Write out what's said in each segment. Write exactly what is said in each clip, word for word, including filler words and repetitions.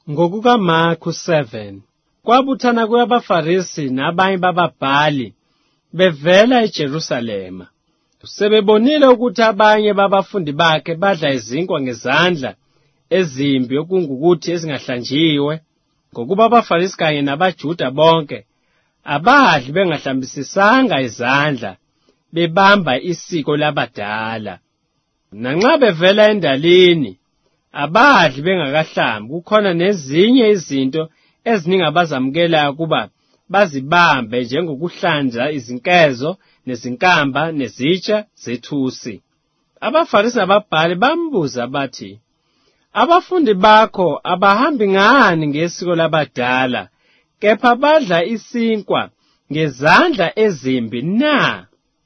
NgokukaMarku seven, kwabuthana kwabaFarisi nabanye bababhali bevela eJerusalema. Sebebonile ukuthi abanye babafundi bakhe badla izinkwa ngezandla ezimbi okungukuthi ezingahlanjiwe, ngokuba abaFarisi kanye nabaJuda bonke abadli bengahlambisisanga izandla bebamba isiko labadala. Nanxa bevela endalini abadli bengakahlambi, kukhona nezinye izinto eziningi abazamukelayo kuba bazibambe, njengokuhlanza izinkezo nezinkamba nezitsha zethusi. AbaFarisi nababhali bambuza bathi, abafundi bakho abahambi ngani ngesiko labadala, kepha badla isinkwa ngezandla ezimbi na?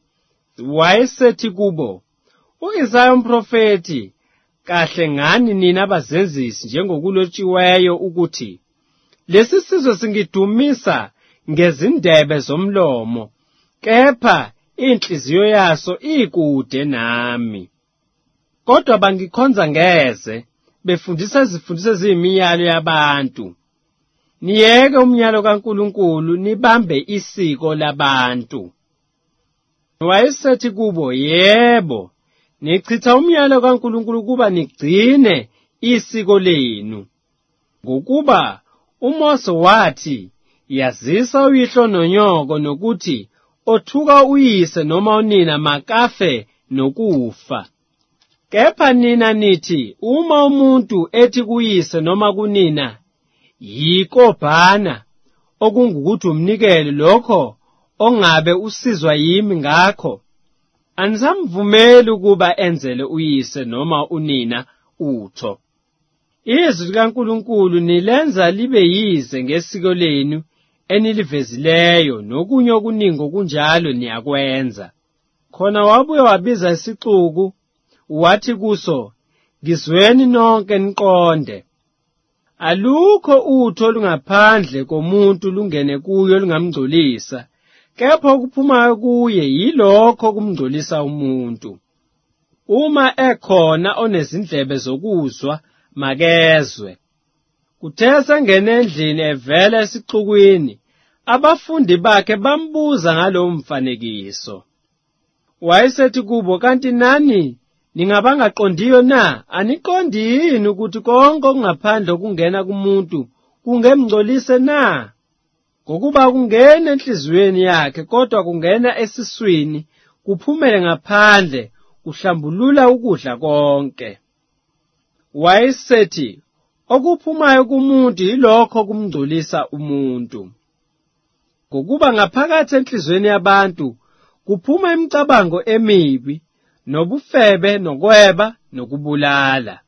Wayesethi kubo, u-Isaya umprofeti kahle ngani nina abazenzisi, njengokulotshiweyo ukuthi, lesi sizwe singidumisa ngezindebe zomlomo, kepha inhliziyo yaso ikude nami. Kodwa bangikhonza ngeze, befundisa izifundiso eziyimiyalo yabantu. Niyeke umyalo kaNkulunkulu, nibambe isiko labantu. Wayesethi kubo, yebo, nichitha umyalo kaNkulunkulu kuba nigcine isiko lenu. Ngokuba uMose wathi, yazisa uyihlo nonyoko, nokuthi othuka uyise noma unina makafe nokufa. Kepha nina nithi, uma umuntu ethi kuyise noma kunina, yikobhana, okungukuthi umnikelo lokho ongabe usizwa yimi ngakho, anisamvumeli ukuba enzele uyise noma unina utho. Izwi likaNkulunkulu nilenza libe yize ngesiko lenu enilivezileyo, nokunye okuningi okunjalo niyakwenza. Khona wabuye wabiza isixuku, wathi kuso, ngizweni nonke niqonde. Alukho utho olungaphandle komuntu lungene kuyo lungamngcolisa, kepha okuphumayo kuye yilokho kumngcolisa umuntu. Uma ekhona onezindlebe zokuzwa, makezwe. Kuthe sengene endlini evela esixukwini, abafundi bakhe bambuza ngalowo mfanekiso. Wayesethi kubo, kanti nani ningabangaqondiyo na? Aniqondi yini ukuthi konke okungaphandle okungena kumuntu kungemngcolise na? Ngokuba kungena enhliziyweni yakhe, kodwa kungena esiswini, kuphumele ngaphandle, kuhlambulula ukudla konke. Wayesethi, okuphumayo kumuntu yilokho kumngcolisa umuntu. Ngokuba ngaphakathi enhliziyweni yabantu kuphuma imicabango emibi, nobufebe, nokweba, nokubulala,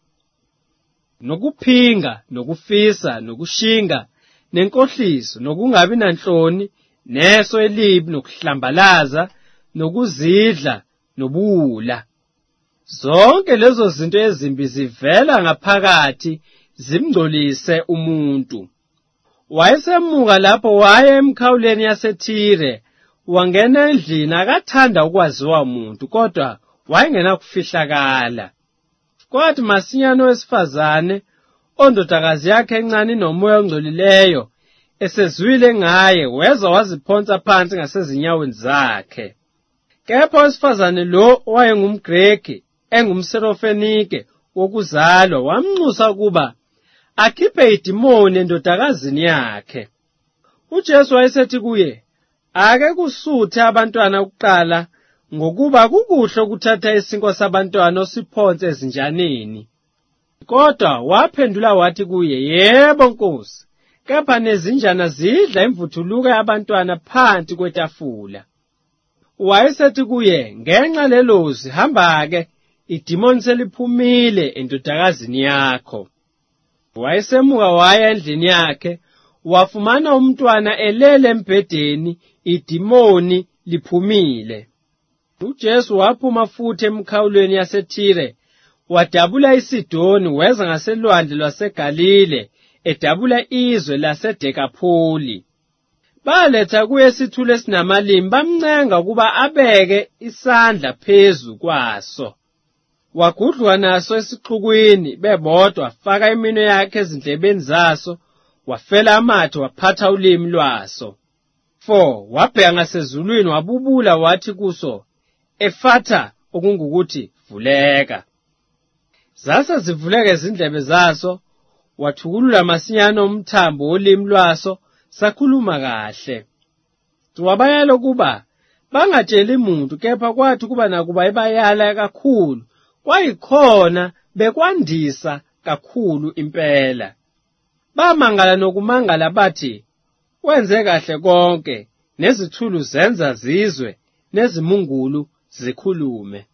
nokuphinga, nokufisa, nokushinga, nenkohliso, nokungabi nanhloni, neso elibi, nokuhlambalaza, nokuzidla, nobuwula. Zonke lezo zinto ezimbi zivela ngaphakathi zimngcolise umuntu. Wayesemuka lapho waya emkhawuleni yaseThire, wangena endlini, akathanda ukwaziwa umuntu, kodwa wayengena kufihlakala. Kwathi masinyane owesifazane, ondodakazi yakhe encane nomoya ongcolileyo, esezwile ngaye, weza waziphonsa phansi ngasezinyaweni zakhe. Kepha owesifazane lo wayengumGreki, engumSerofenike wokuzalwa, wamnxusa ukuba akhiphe idimoni endodakazini yakhe. UJesu wayesethi kuye, ake kusuthe abantwana ukuqala, ngokuba kukuhle ukuthatha isinkwa sabantwana usiphonse ezinjaneni. Kodwa waphendula wathi kuye, yebo Nkosi, kepha nezinjana zidla imvuthuluka yabantwana phansi kwetafula. Wayesethi kuye, ngenxa lelozwi, hamba-ke, idimoni seliphumile endodakazini yakho. Wayesemuka waya endlini yakhe, wafumana umntwana elele embhedeni, idimoni liphumile. UJesu waphuma futhi emkhawulweni yaseThire, wadabula iSidoni, weza ngaselwandle lwaseGalile, edabula izwe laseDekapholi. Baletha kuye isithulo esinamalimi, bamncenga ukuba abeke isandla phezu kwaso. wagudluka naso esixukwini bebodwa, wafaka iminwe yakhe ezindlebeni zaso, wafela amathe, waphatha ulimi lwaso. four Wabheka ngasezulwini, wabubula wathi kuso, Efatha, okungukuthi vuleka. Zase zivuleke izindlebe zaso, wathukulula masinyane umthambo wolimi lwaso, sakhuluma kahle. Wabayala ukuba bangatsheli muntu, kepha kwathi kuba nakuba ebayala kakhulu, kwayikhona bekwandisa kakhulu impela. Bamangala nokumangala bathi, wenze kahle konke, nezithulu zenza zizwe, nezimungulu zikhulume.